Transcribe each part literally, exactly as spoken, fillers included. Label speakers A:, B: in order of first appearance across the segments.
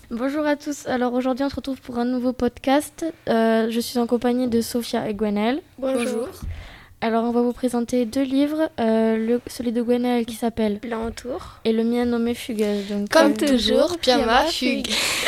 A: Bonjour à tous, alors aujourd'hui on se retrouve pour un nouveau podcast. Euh, je suis en compagnie de Sophia et Gwenaëlle.
B: Bonjour.
A: Alors on va vous présenter deux livres, euh, le, celui de Gwenaëlle qui s'appelle
B: Blanc autour.
A: Et le mien nommé Fugueuse. Donc,
B: Comme
A: euh,
B: toujours, pyjama, fugue.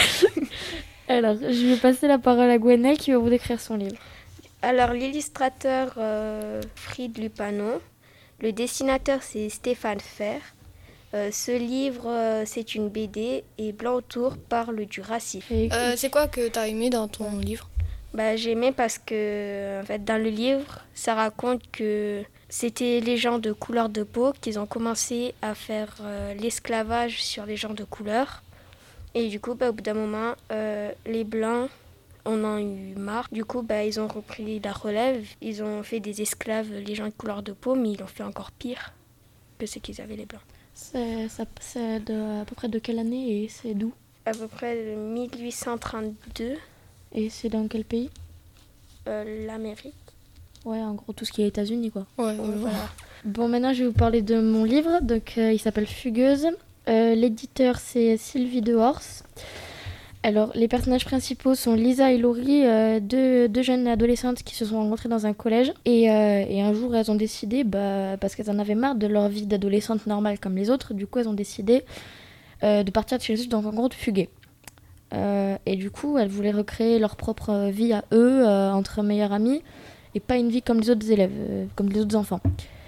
A: Alors je vais passer la parole à Gwenaëlle qui va vous décrire son livre.
B: Alors l'illustrateur euh, Fried Lupano, le dessinateur c'est Stéphane Fer. Euh, ce livre, euh, c'est une B D et Blanc autour parle du racisme.
C: Euh, c'est quoi que t'as aimé dans ton livre ?
B: Bah, j'ai aimé parce que en fait, dans le livre, ça raconte que c'était les gens de couleur de peau qu'ils ont commencé à faire euh, l'esclavage sur les gens de couleur. Et du coup, bah, au bout d'un moment, euh, les Blancs en ont eu marre. Du coup, bah, ils ont repris la relève. Ils ont fait des esclaves, les gens de couleur de peau, mais ils l'ont fait encore pire que ce qu'ils avaient les Blancs.
A: C'est, ça, c'est de, à peu près de quelle année et c'est d'où ?
B: À peu près de dix-huit cent trente-deux.
A: Et c'est dans quel pays ?
B: euh, L'Amérique.
A: Ouais, en gros tout ce qui est États-Unis quoi.
C: Ouais,
B: Donc, voilà.
A: Bon, maintenant je vais vous parler de mon livre. Donc euh, il s'appelle Fugueuse. Euh, l'éditeur c'est Sylvie Dehors. Alors les personnages principaux sont Lisa et Laurie, euh, deux, deux jeunes adolescentes qui se sont rencontrées dans un collège. Et, euh, et un jour elles ont décidé, bah, parce qu'elles en avaient marre de leur vie d'adolescente normale comme les autres, du coup elles ont décidé euh, de partir de chez eux, donc en gros de fuguer. Euh, et du coup elles voulaient recréer leur propre vie à eux, euh, entre meilleurs amis, et pas une vie comme les autres élèves, euh, comme les autres enfants.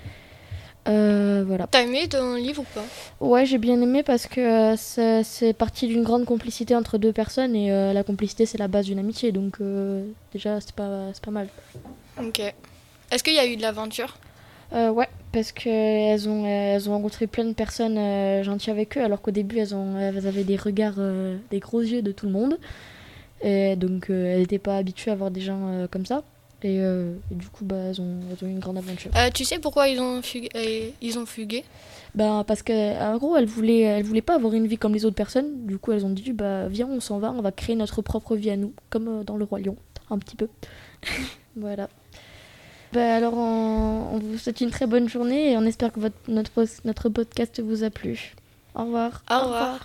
A: Euh, voilà.
C: T'as aimé ton livre ou pas ?
A: Ouais, j'ai bien aimé parce que euh, c'est, c'est parti d'une grande complicité entre deux personnes et euh, la complicité c'est la base d'une amitié, donc euh, déjà c'est pas, c'est pas mal.
C: Ok. Est-ce qu'il y a eu de l'aventure ?
A: Euh, ouais, parce qu'elles ont, elles ont rencontré plein de personnes euh, gentilles avec eux, alors qu'au début elles, ont, elles avaient des regards, euh, des gros yeux de tout le monde, et donc euh, elles n'étaient pas habituées à voir des gens euh, comme ça. Et, euh, et du coup, bah, elles, ont, elles ont eu une grande aventure.
C: euh, Tu sais pourquoi ils ont fugué, euh, ils ont fugué ?
A: Bah, parce qu'en gros, elles voulaient, elles voulaient pas avoir une vie comme les autres personnes. Du coup, elles ont dit, bah, viens, on s'en va, on va créer notre propre vie à nous, comme euh, dans Le Roi Lion, un petit peu. Voilà. Bah, alors, on, on vous souhaite une très bonne journée et on espère que votre, notre, notre podcast vous a plu. Au revoir.
C: Au revoir.